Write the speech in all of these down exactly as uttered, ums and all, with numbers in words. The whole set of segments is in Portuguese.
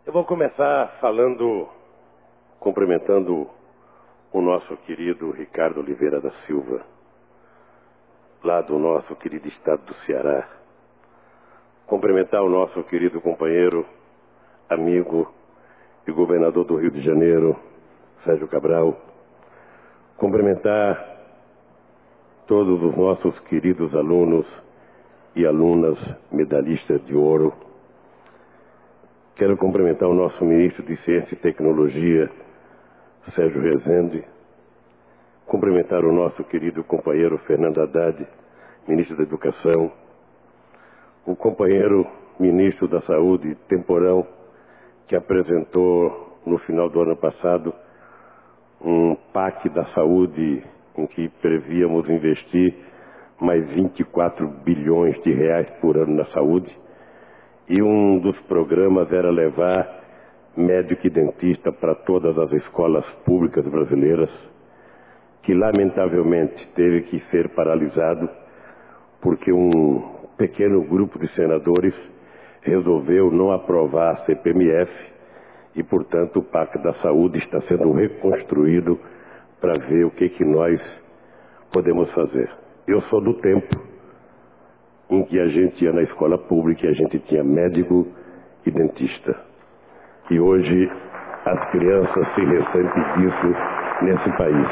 Eu vou começar falando, cumprimentando o nosso querido Ricardo Oliveira da Silva, lá do nosso querido estado do Ceará. Cumprimentar o nosso querido companheiro, amigo e governador do Rio de Janeiro, Sérgio Cabral. Cumprimentar todos os nossos queridos alunos e alunas medalhistas de ouro. Quero cumprimentar o nosso ministro de Ciência e Tecnologia, Sérgio Rezende. Cumprimentar o nosso querido companheiro Fernando Haddad, ministro da Educação. O companheiro ministro da Saúde, Temporão, que apresentou no final do ano passado um P A C da Saúde em que prevíamos investir mais vinte e quatro bilhões de reais por ano na saúde. E um dos programas era levar médico e dentista para todas as escolas públicas brasileiras, que lamentavelmente teve que ser paralisado porque um pequeno grupo de senadores resolveu não aprovar a C P M F e, portanto, o P A C da Saúde está sendo reconstruído para ver o que, que nós podemos fazer. Eu sou do tempo em que a gente ia na escola pública e a gente tinha médico e dentista. E hoje as crianças se ressentem disso nesse país.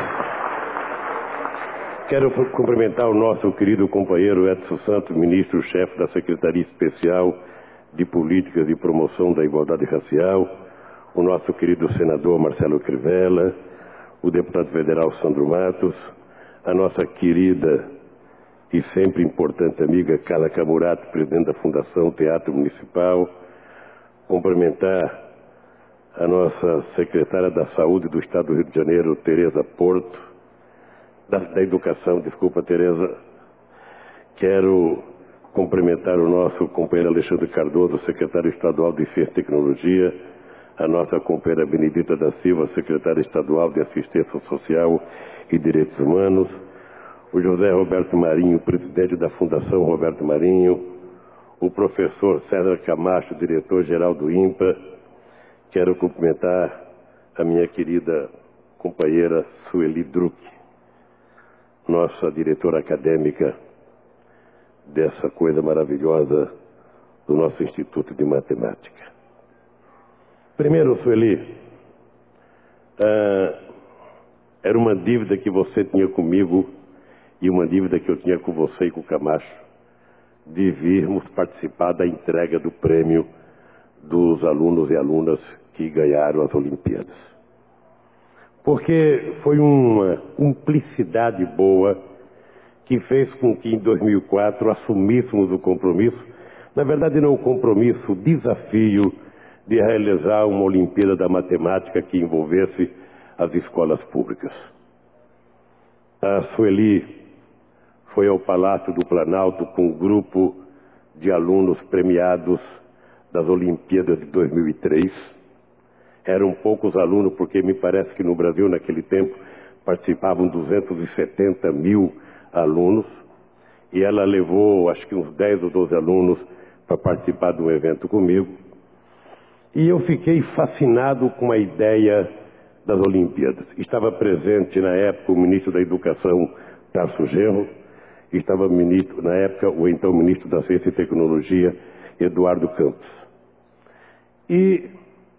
Quero cumprimentar o nosso querido companheiro Edson Santos, ministro-chefe da Secretaria Especial de Políticas de Promoção da Igualdade Racial, o nosso querido senador Marcelo Crivella, o deputado federal Sandro Matos, a nossa querida e sempre importante amiga Carla Camurato, presidente da Fundação Teatro Municipal. Cumprimentar a nossa secretária da Saúde do Estado do Rio de Janeiro, Tereza Porto, da, da Educação, desculpa, Tereza. Quero cumprimentar o nosso companheiro Alexandre Cardoso, secretário estadual de Ciência e Tecnologia, a nossa companheira Benedita da Silva, secretária estadual de Assistência Social e Direitos Humanos, o José Roberto Marinho, presidente da Fundação Roberto Marinho, o professor César Camacho, diretor-geral do INPA. Quero cumprimentar a minha querida companheira Sueli Druck, nossa diretora acadêmica dessa coisa maravilhosa do nosso Instituto de Matemática. Primeiro, Sueli, ah, era uma dívida que você tinha comigo e uma dívida que eu tinha com você e com o Camacho, de virmos participar da entrega do prêmio dos alunos e alunas que ganharam as Olimpíadas. Porque foi uma cumplicidade boa que fez com que em dois mil e quatro assumíssemos o compromisso, na verdade não o compromisso, o desafio de realizar uma Olimpíada da Matemática que envolvesse as escolas públicas. A Sueli foi ao Palácio do Planalto com um grupo de alunos premiados das Olimpíadas de dois mil e três. Eram poucos alunos, porque me parece que no Brasil, naquele tempo, participavam duzentos e setenta mil alunos. E ela levou, acho que uns dez ou doze alunos para participar de um evento comigo. E eu fiquei fascinado com a ideia das Olimpíadas. Estava presente, na época, o ministro da Educação, Tarso Genro. Estava ministro, na época, o então ministro da Ciência e Tecnologia, Eduardo Campos. E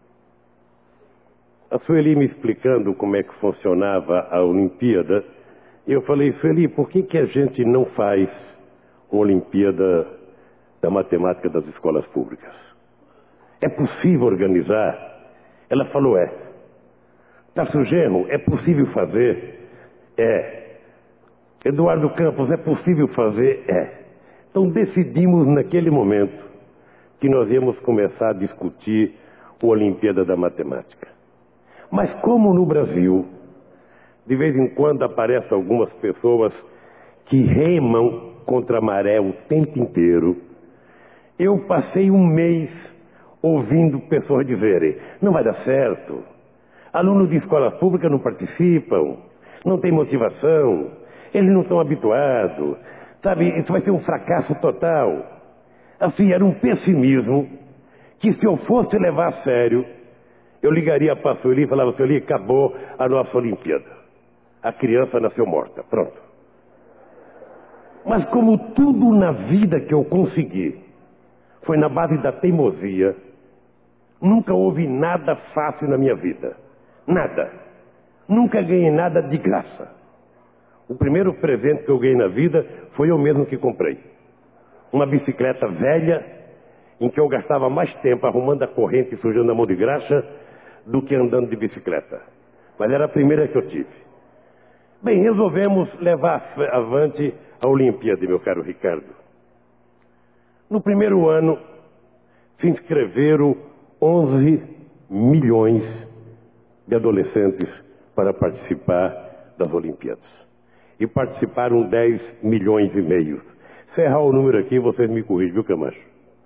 a Sueli me explicando como é que funcionava a Olimpíada, eu falei: Sueli, por que que a gente não faz uma Olimpíada da Matemática das escolas públicas? É possível organizar? Ela falou: é. Tarso Genro, é possível fazer? É. Eduardo Campos, é possível fazer? É. Então decidimos naquele momento que nós íamos começar a discutir a Olimpíada da Matemática. Mas como no Brasil, de vez em quando aparecem algumas pessoas que remam contra a maré o tempo inteiro, eu passei um mês ouvindo pessoas dizerem: não vai dar certo, alunos de escola pública não participam, não tem motivação, eles não estão habituados, sabe, isso vai ser um fracasso total. Assim, era um pessimismo que se eu fosse levar a sério, eu ligaria para a Sueli e falava: Sueli, acabou a nossa Olimpíada. A criança nasceu morta, pronto. Mas como tudo na vida que eu consegui foi na base da teimosia, nunca houve nada fácil na minha vida. Nada. Nunca ganhei nada de graça. O primeiro presente que eu ganhei na vida foi eu mesmo que comprei. Uma bicicleta velha, em que eu gastava mais tempo arrumando a corrente e sujando a mão de graxa do que andando de bicicleta. Mas era a primeira que eu tive. Bem, resolvemos levar avante a Olimpíada, meu caro Ricardo. No primeiro ano, se inscreveram onze milhões de adolescentes para participar das Olimpíadas. E participaram dez milhões e meio. Se errar o número aqui, vocês me corrigem, viu, Camacho?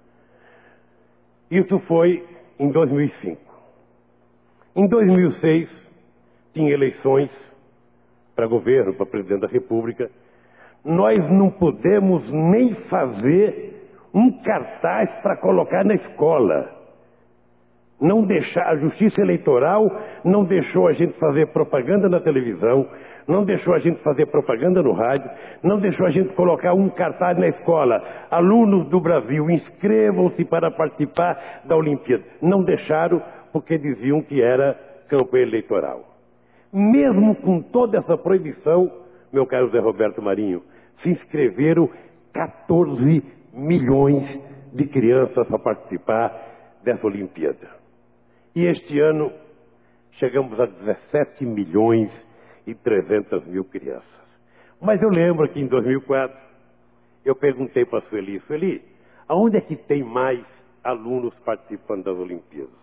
Isso foi em dois mil e cinco. Em dois mil e seis, tinha eleições para governo, para presidente da República. Nós não podemos nem fazer um cartaz para colocar na escola. Não deixar, a Justiça Eleitoral não deixou a gente fazer propaganda na televisão, não deixou a gente fazer propaganda no rádio, não deixou a gente colocar um cartaz na escola: alunos do Brasil, inscrevam-se para participar da Olimpíada. Não deixaram, porque diziam que era campanha eleitoral. Mesmo com toda essa proibição, meu caro Zé Roberto Marinho, se inscreveram quatorze milhões de crianças para participar dessa Olimpíada. E este ano chegamos a dezessete milhões e trezentas mil crianças. Mas eu lembro que em dois mil e quatro eu perguntei para a Sueli: Sueli, aonde é que tem mais alunos participando das Olimpíadas?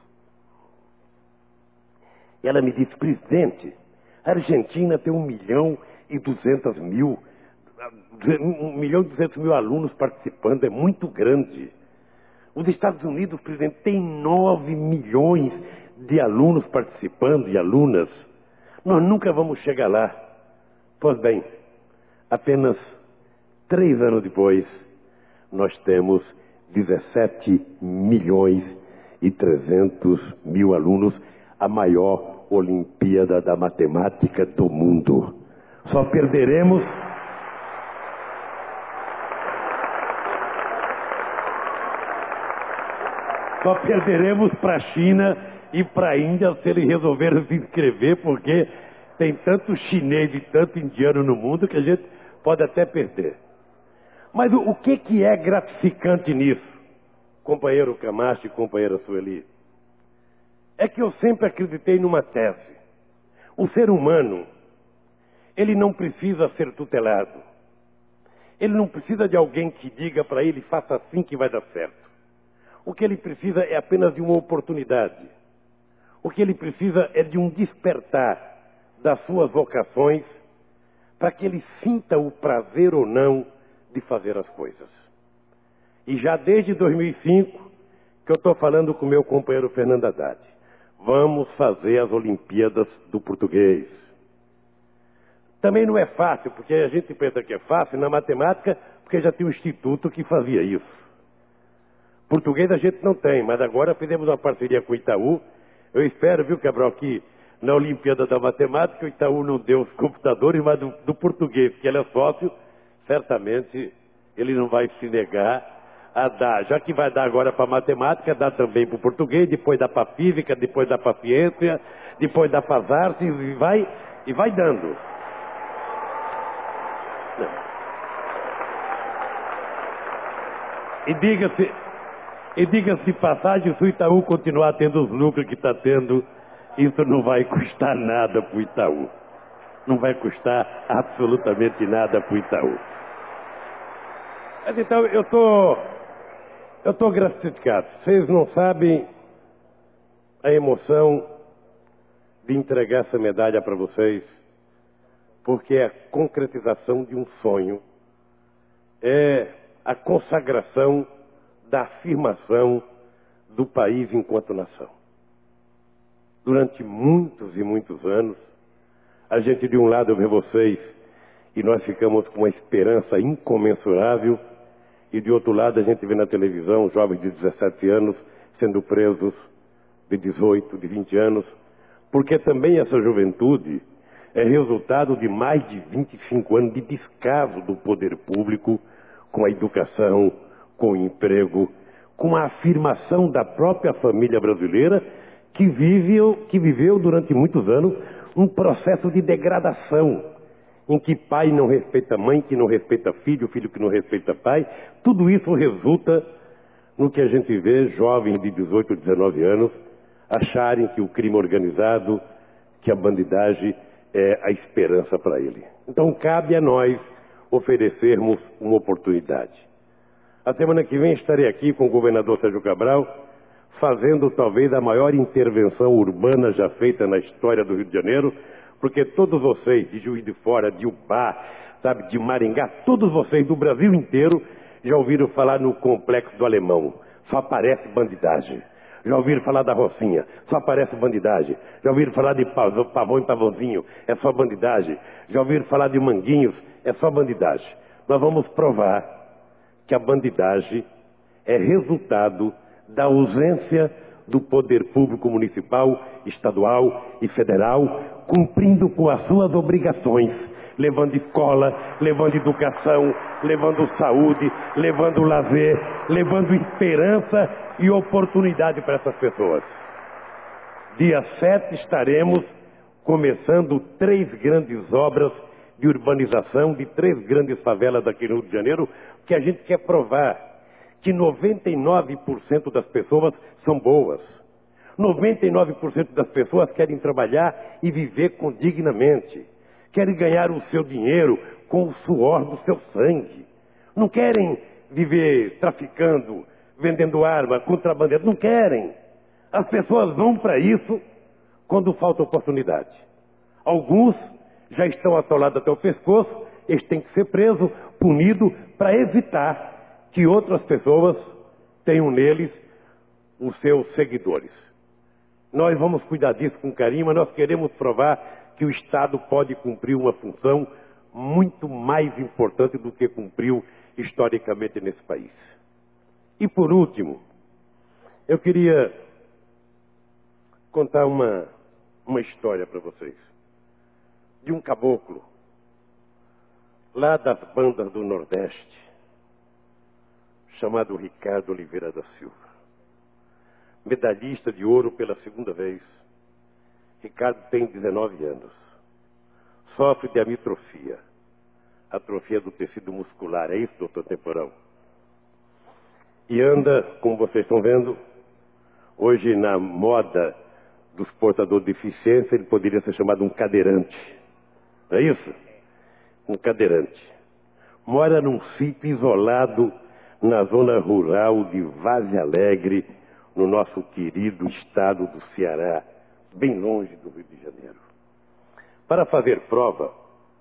E ela me disse: presidente, a Argentina tem um milhão e duzentos mil, um milhão e duzentos mil alunos participando, é muito grande. Os Estados Unidos, presidente, tem nove milhões de alunos participando e alunas. Nós nunca vamos chegar lá. Pois bem, apenas três anos depois, nós temos dezessete milhões e trezentos mil alunos, a maior Olimpíada da Matemática do mundo. Só perderemos... Só perderemos para a China e para a Índia se eles resolverem se inscrever, porque tem tanto chinês e tanto indiano no mundo que a gente pode até perder. Mas o, o que, que é gratificante nisso, companheiro Camacho e companheira Sueli? É que eu sempre acreditei numa tese. O ser humano, ele não precisa ser tutelado. Ele não precisa de alguém que diga para ele: faça assim que vai dar certo. O que ele precisa é apenas de uma oportunidade. O que ele precisa é de um despertar das suas vocações, para que ele sinta o prazer ou não de fazer as coisas. E já desde dois mil e cinco que eu estou falando com meu companheiro Fernando Haddad: vamos fazer as Olimpíadas do Português. Também não é fácil, porque a gente pensa que é fácil na matemática, porque já tinha um instituto que fazia isso. Português a gente não tem, mas agora fizemos uma parceria com o Itaú. Eu espero, viu, Cabral, que na Olimpíada da Matemática o Itaú não deu os computadores, mas do, do português, que ele é sócio, certamente ele não vai se negar a dar. Já que vai dar agora para a matemática, dá também para o português, depois dá para a física, depois dá para a ciência, depois dá para as artes, e vai, e vai dando. Não. E diga-se... E diga-se de passagem, se o Itaú continuar tendo os lucros que está tendo, isso não vai custar nada para o Itaú. Não vai custar absolutamente nada para o Itaú. Mas então, eu tô, eu tô gratificado. Vocês não sabem a emoção de entregar essa medalha para vocês, porque é a concretização de um sonho. É a consagração da afirmação do país enquanto nação. Durante muitos e muitos anos, a gente de um lado vê vocês e nós ficamos com uma esperança incomensurável, e de outro lado a gente vê na televisão jovens de dezessete anos sendo presos de dezoito, de vinte anos, porque também essa juventude é resultado de mais de vinte e cinco anos de descaso do poder público com a educação, com o emprego, com a afirmação da própria família brasileira que viveu, que viveu durante muitos anos um processo de degradação, em que pai não respeita mãe, que não respeita filho, filho que não respeita pai. Tudo isso resulta no que a gente vê jovens de dezoito, dezenove anos acharem que o crime organizado, que a bandidagem é a esperança para ele. Então cabe a nós oferecermos uma oportunidade. A semana que vem estarei aqui com o governador Sérgio Cabral, fazendo talvez a maior intervenção urbana já feita na história do Rio de Janeiro, porque todos vocês de Juiz de Fora, de Ubá, sabe, de Maringá, todos vocês do Brasil inteiro já ouviram falar no Complexo do Alemão. Só aparece bandidagem. Já ouviram falar da Rocinha? Só aparece bandidagem. Já ouviram falar de Pavão e Pavãozinho? É só bandidagem. Já ouviram falar de Manguinhos? É só bandidagem. Nós vamos provar que a bandidagem é resultado da ausência do poder público municipal, estadual e federal, cumprindo com as suas obrigações, levando escola, levando educação, levando saúde, levando lazer, levando esperança e oportunidade para essas pessoas. Dia sete estaremos começando três grandes obras de urbanização de três grandes favelas aqui no Rio de Janeiro, que a gente quer provar que noventa e nove por cento das pessoas são boas. noventa e nove por cento das pessoas querem trabalhar e viver dignamente. Querem ganhar o seu dinheiro com o suor do seu sangue. Não querem viver traficando, vendendo arma, contrabandeando. Não querem. As pessoas vão para isso quando falta oportunidade. Alguns já estão atolados até o pescoço, eles têm que ser presos, punidos, para evitar que outras pessoas tenham neles os seus seguidores. Nós vamos cuidar disso com carinho, mas nós queremos provar que o Estado pode cumprir uma função muito mais importante do que cumpriu historicamente nesse país. E por último, eu queria contar uma, uma história para vocês. De um caboclo, lá das bandas do Nordeste, chamado Ricardo Oliveira da Silva. Medalhista de ouro pela segunda vez. Ricardo tem dezenove anos. Sofre de amitrofia. Atrofia do tecido muscular. É isso, doutor Temporão? E anda, como vocês estão vendo, hoje na moda dos portadores de deficiência, ele poderia ser chamado um cadeirante. Não é isso? Um cadeirante. Mora num sítio isolado na zona rural de Vaze Alegre, no nosso querido estado do Ceará, bem longe do Rio de Janeiro. Para fazer prova,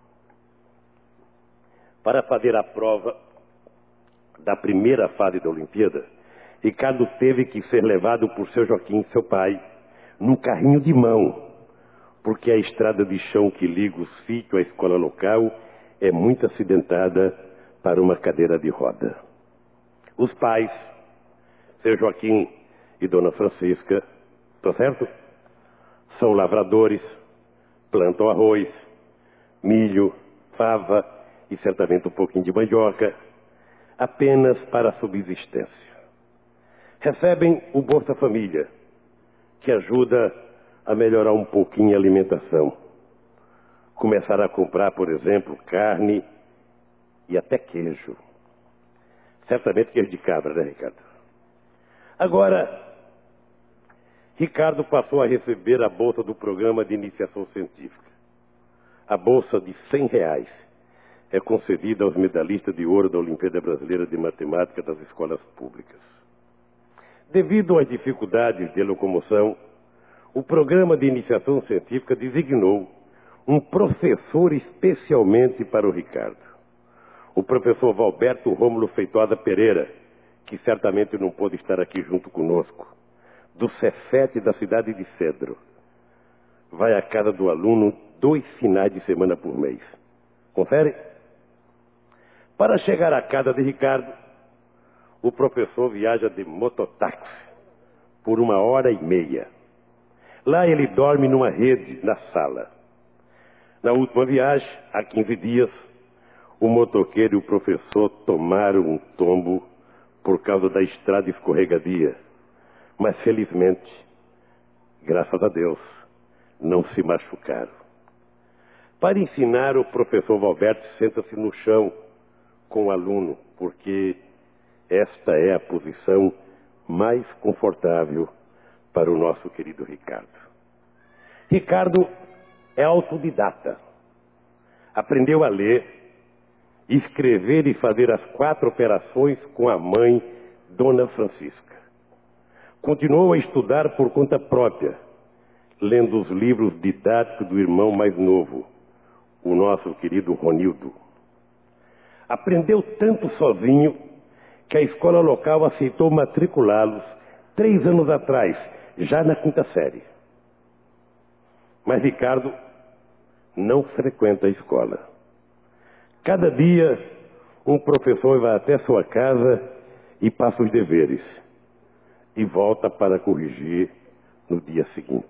para fazer a prova da primeira fase da Olimpíada, Ricardo teve que ser levado por seu Joaquim, seu pai, num carrinho de mão, porque a estrada de chão que liga o sítio à escola local é muito acidentada para uma cadeira de roda. Os pais, seu Joaquim e dona Francisca, tá certo? São lavradores, plantam arroz, milho, fava e certamente um pouquinho de mandioca, apenas para a subsistência. Recebem o Bolsa Família, que ajuda a melhorar um pouquinho a alimentação. Começar a comprar, por exemplo, carne e até queijo. Certamente queijo de cabra, né, Ricardo? Agora, Ricardo passou a receber a bolsa do programa de iniciação científica. A bolsa de cem reais é concedida aos medalhistas de ouro da Olimpíada Brasileira de Matemática das escolas públicas. Devido às dificuldades de locomoção, o programa de iniciação científica designou um professor especialmente para o Ricardo. O professor Valberto Rômulo Feitosa Pereira, que certamente não pôde estar aqui junto conosco, do Cefet da cidade de Cedro. Vai à casa do aluno dois finais de semana por mês. Confere? Para chegar à casa de Ricardo, o professor viaja de mototáxi por uma hora e meia. Lá ele dorme numa rede na sala. Na última viagem, há quinze dias, o motoqueiro e o professor tomaram um tombo por causa da estrada escorregadia. Mas felizmente, graças a Deus, não se machucaram. Para ensinar, o professor Valberto senta-se no chão com o aluno, porque esta é a posição mais confortável para o nosso querido Ricardo. Ricardo é autodidata. Aprendeu a ler, escrever e fazer as quatro operações com a mãe, Dona Francisca. Continuou a estudar por conta própria, lendo os livros didáticos do irmão mais novo, o nosso querido Ronildo. Aprendeu tanto sozinho que a escola local aceitou matriculá-los três anos atrás, já na quinta série. Mas Ricardo não frequenta a escola. Cada dia, um professor vai até sua casa e passa os deveres, e volta para corrigir no dia seguinte.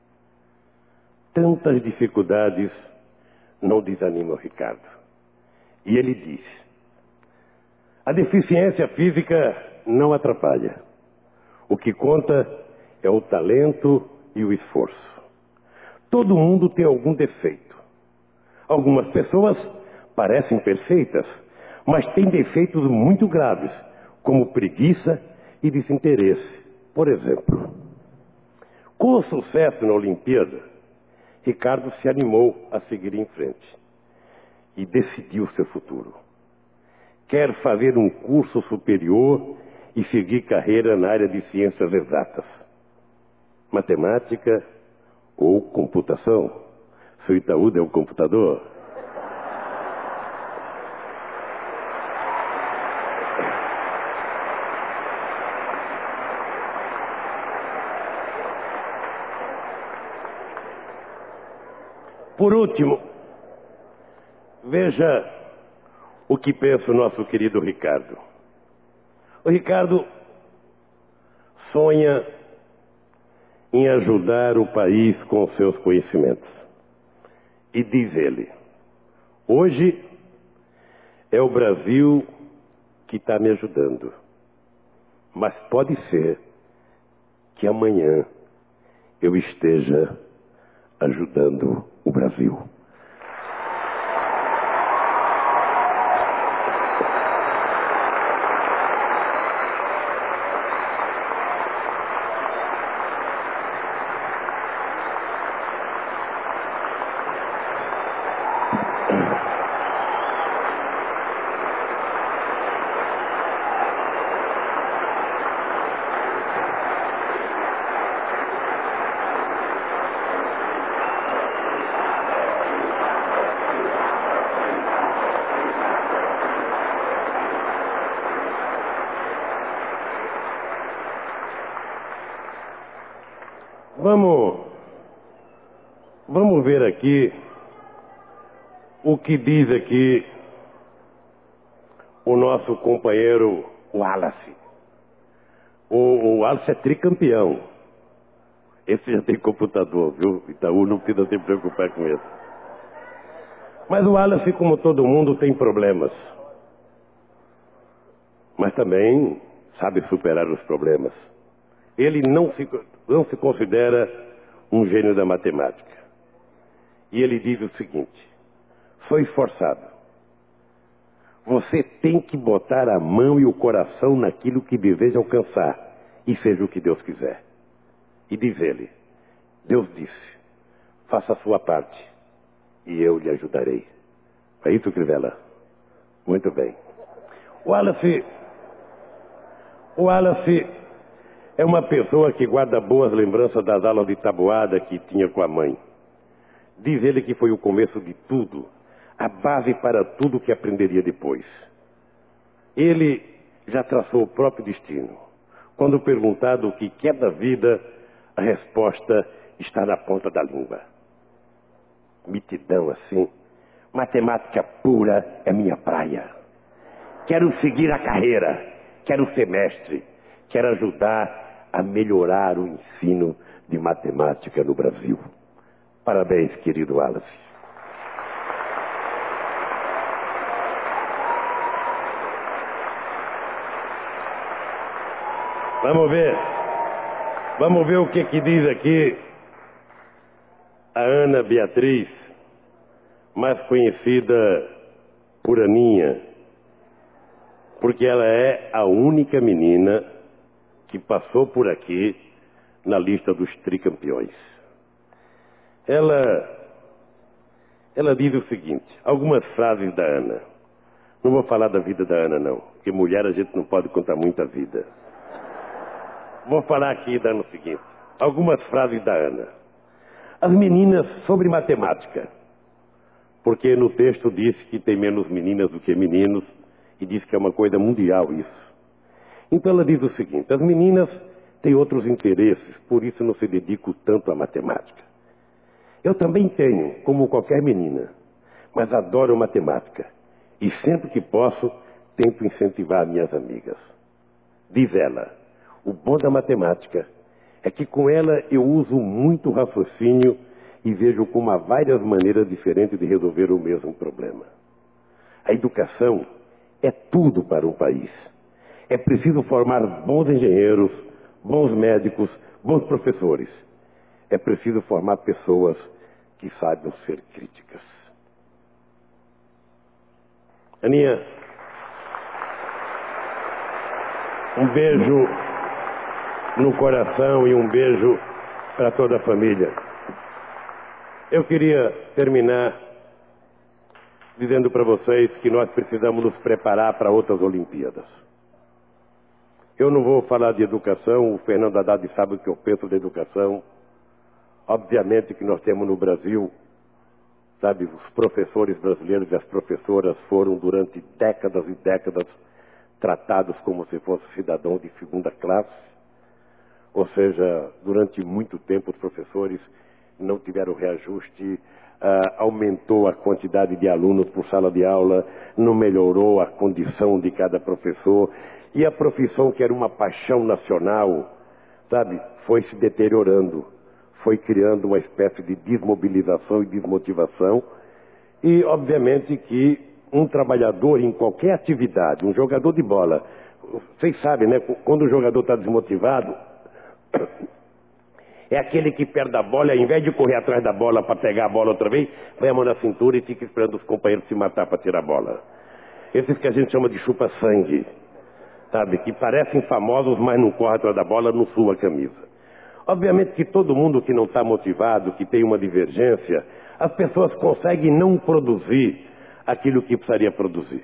Tantas dificuldades não desanimam Ricardo. E ele diz: a deficiência física não atrapalha. O que conta é o talento e o esforço. Todo mundo tem algum defeito. Algumas pessoas parecem perfeitas, mas têm defeitos muito graves, como preguiça e desinteresse. Por exemplo, com o sucesso na Olimpíada, Ricardo se animou a seguir em frente e decidiu seu futuro. Quer fazer um curso superior e seguir carreira na área de ciências exatas, matemática ou computação. Seu Itaúda é o computador. Por último, veja o que pensa o nosso querido Ricardo. O Ricardo sonha em ajudar o país com seus conhecimentos. E diz ele: hoje é o Brasil que está me ajudando, mas pode ser que amanhã eu esteja ajudando o Brasil. Vamos, vamos ver aqui o que diz aqui o nosso companheiro Wallace. O, o Wallace é tricampeão. Esse já tem computador, viu? Itaú não precisa se preocupar com isso. Mas o Wallace, como todo mundo, tem problemas. Mas também sabe superar os problemas. Ele não se, não se considera um gênio da matemática. E ele diz o seguinte: sou esforçado. Você tem que botar a mão e o coração naquilo que deseja alcançar, e seja o que Deus quiser. E diz ele: Deus disse, faça a sua parte, e eu lhe ajudarei. É isso, Crivella? Muito bem. Wallace, Wallace é uma pessoa que guarda boas lembranças das aulas de tabuada que tinha com a mãe. Diz ele que foi o começo de tudo, a base para tudo que aprenderia depois. Ele já traçou o próprio destino. Quando perguntado o que quer da vida, a resposta está na ponta da língua. Mitidão assim, matemática pura é minha praia. Quero seguir a carreira, quero ser mestre, quero ajudar a melhorar o ensino de matemática no Brasil. Parabéns, querido Wallace. Vamos ver. Vamos ver o que, que diz aqui a Ana Beatriz, mais conhecida por Aninha, porque ela é a única menina que passou por aqui na lista dos tricampeões. Ela, ela diz o seguinte, algumas frases da Ana. Não vou falar da vida da Ana, não, porque mulher a gente não pode contar muita vida. Vou falar aqui dando o seguinte, algumas frases da Ana. As meninas sobre matemática, porque no texto diz que tem menos meninas do que meninos e diz que é uma coisa mundial isso. Então ela diz o seguinte, as meninas têm outros interesses, por isso não se dedicam tanto à matemática. Eu também tenho, como qualquer menina, mas adoro matemática e sempre que posso tento incentivar minhas amigas. Diz ela, o bom da matemática é que com ela eu uso muito raciocínio e vejo como há várias maneiras diferentes de resolver o mesmo problema. A educação é tudo para um país. É preciso formar bons engenheiros, bons médicos, bons professores. É preciso formar pessoas que saibam ser críticas. Aninha, um beijo no coração e um beijo para toda a família. Eu queria terminar dizendo para vocês que nós precisamos nos preparar para outras Olimpíadas. Eu não vou falar de educação, o Fernando Haddad sabe o que eu penso de educação. Obviamente que nós temos no Brasil, sabe, os professores brasileiros e as professoras foram durante décadas e décadas tratados como se fossem cidadãos de segunda classe. Ou seja, durante muito tempo os professores não tiveram reajuste, uh, aumentou a quantidade de alunos por sala de aula, não melhorou a condição de cada professor, e a profissão, que era uma paixão nacional, sabe, foi se deteriorando, foi criando uma espécie de desmobilização e desmotivação, e obviamente que um trabalhador em qualquer atividade, um jogador de bola, vocês sabem, né, quando o jogador está desmotivado, é aquele que perde a bola, ao invés de correr atrás da bola para pegar a bola outra vez, põe a mão na cintura e fica esperando os companheiros se matar para tirar a bola. Esses que a gente chama de chupa-sangue, sabe, que parecem famosos, mas não correm atrás da bola, não sua a camisa. Obviamente que todo mundo que não está motivado, que tem uma divergência, as pessoas conseguem não produzir aquilo que precisaria produzir.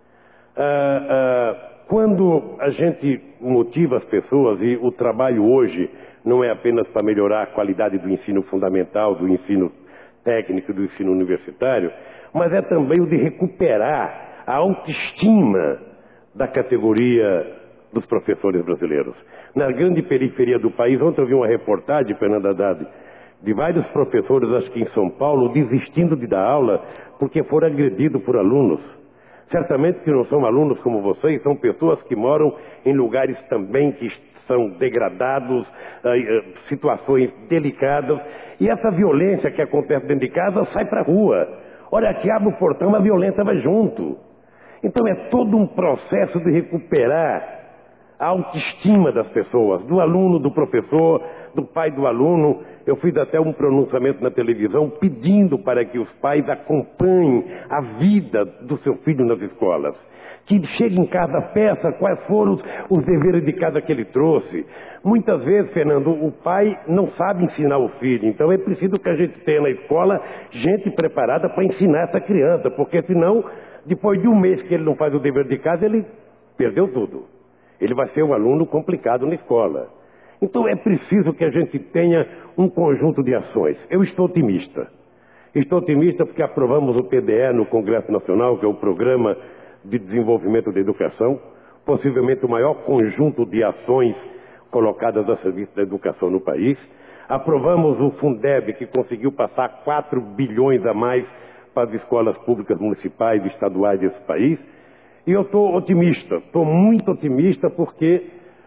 Ah, ah, Quando a gente motiva as pessoas, e o trabalho hoje não é apenas para melhorar a qualidade do ensino fundamental, do ensino técnico, do ensino universitário, mas é também o de recuperar a autoestima da categoria dos professores brasileiros. Na grande periferia do país, ontem eu vi uma reportagem, Fernando Haddad, de vários professores, acho que em São Paulo, desistindo de dar aula porque foram agredidos por alunos. Certamente que não são alunos como vocês, são pessoas que moram em lugares também que são degradados, situações delicadas, e essa violência que acontece dentro de casa sai para a rua. Olha, que abre o portão, a violência vai junto. Então é todo um processo de recuperar a autoestima das pessoas, do aluno, do professor, do pai do aluno. Eu fiz até um pronunciamento na televisão pedindo para que os pais acompanhem a vida do seu filho nas escolas. Que chegue em casa, peça quais foram os, os deveres de casa que ele trouxe. Muitas vezes, Fernando, o pai não sabe ensinar o filho, então é preciso que a gente tenha na escola gente preparada para ensinar essa criança, porque senão, depois de um mês que ele não faz o dever de casa, ele perdeu tudo. Ele vai ser um aluno complicado na escola. Então é preciso que a gente tenha um conjunto de ações. Eu estou otimista. Estou otimista porque aprovamos o P D E no Congresso Nacional, que é o Programa de Desenvolvimento da Educação, possivelmente o maior conjunto de ações colocadas a serviço da educação no país. Aprovamos o Fundeb, que conseguiu passar quatro bilhões a mais para as escolas públicas municipais e estaduais desse país. E eu estou otimista, estou muito otimista porque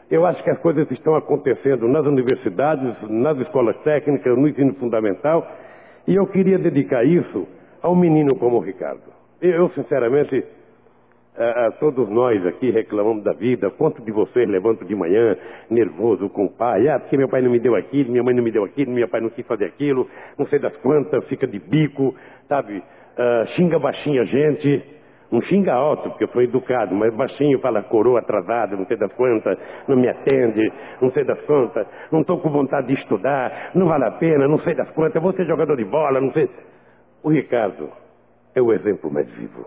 eu acho que as coisas estão acontecendo nas universidades, nas escolas técnicas, no ensino fundamental, e eu queria dedicar isso a um menino como o Ricardo. Eu, sinceramente, a, a todos nós aqui reclamamos da vida. Quanto de vocês levantam de manhã nervoso com o pai? Ah, porque meu pai não me deu aquilo, minha mãe não me deu aquilo, meu pai não quis fazer aquilo, não sei das quantas, fica de bico, sabe? Ah, xinga baixinho a gente. Não xinga alto, porque eu fui educado, mas baixinho fala coroa atrasada, não sei das quantas, não me atende, não sei das quantas, não estou com vontade de estudar, não vale a pena, não sei das quantas, eu vou ser jogador de bola, não sei. O Ricardo é o exemplo mais vivo.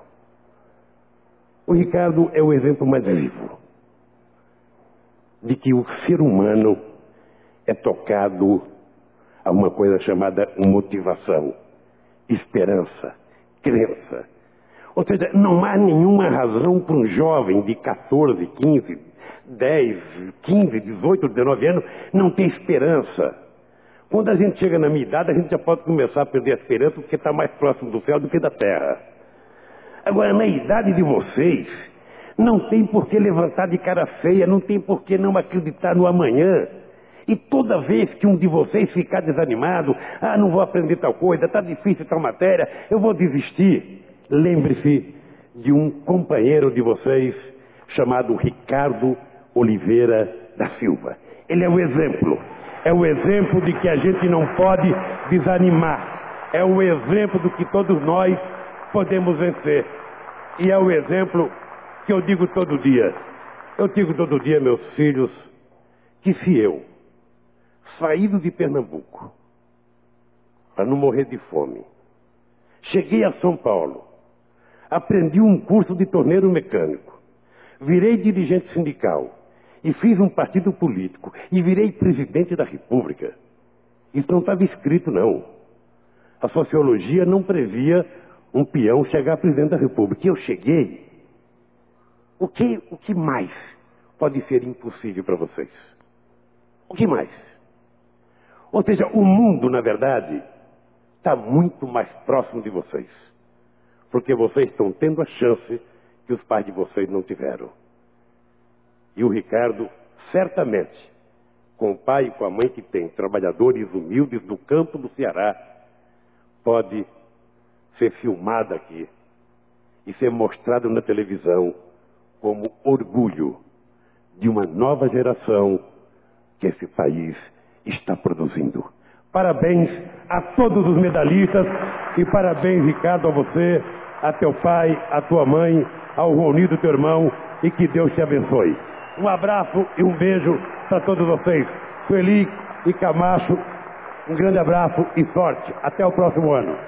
O Ricardo é o exemplo mais vivo de que o ser humano é tocado a uma coisa chamada motivação, esperança, crença. Ou seja, não há nenhuma razão para um jovem de quatorze, quinze, dez, quinze, dezoito, dezenove anos não ter esperança. Quando a gente chega na minha idade, a gente já pode começar a perder a esperança porque está mais próximo do céu do que da terra. Agora, na idade de vocês, não tem por que levantar de cara feia, não tem por que não acreditar no amanhã. E toda vez que um de vocês ficar desanimado, ah, não vou aprender tal coisa, está difícil tal matéria, eu vou desistir. Lembre-se de um companheiro de vocês chamado Ricardo Oliveira da Silva. Ele é o exemplo. É o exemplo de que a gente não pode desanimar. É o exemplo do que todos nós podemos vencer. E é o exemplo que eu digo todo dia. Eu digo todo dia, meus filhos, que se eu, saído de Pernambuco, para não morrer de fome, cheguei a São Paulo, aprendi um curso de torneiro mecânico, virei dirigente sindical e fiz um partido político e virei presidente da República. Isso não estava escrito, não. A sociologia não previa um peão chegar a presidente da República. E eu cheguei. O que, o que mais pode ser impossível para vocês? O que mais? Ou seja, o mundo, na verdade, está muito mais próximo de vocês. Porque vocês estão tendo a chance que os pais de vocês não tiveram. E o Ricardo, certamente, com o pai e com a mãe que tem, trabalhadores humildes do campo do Ceará, pode ser filmado aqui e ser mostrado na televisão como orgulho de uma nova geração que esse país está produzindo. Parabéns a todos os medalhistas e parabéns, Ricardo, a você, a teu pai, a tua mãe, ao Ronildo, teu irmão, e que Deus te abençoe. Um abraço e um beijo para todos vocês. Sueli e Camacho, um grande abraço e sorte. Até o próximo ano.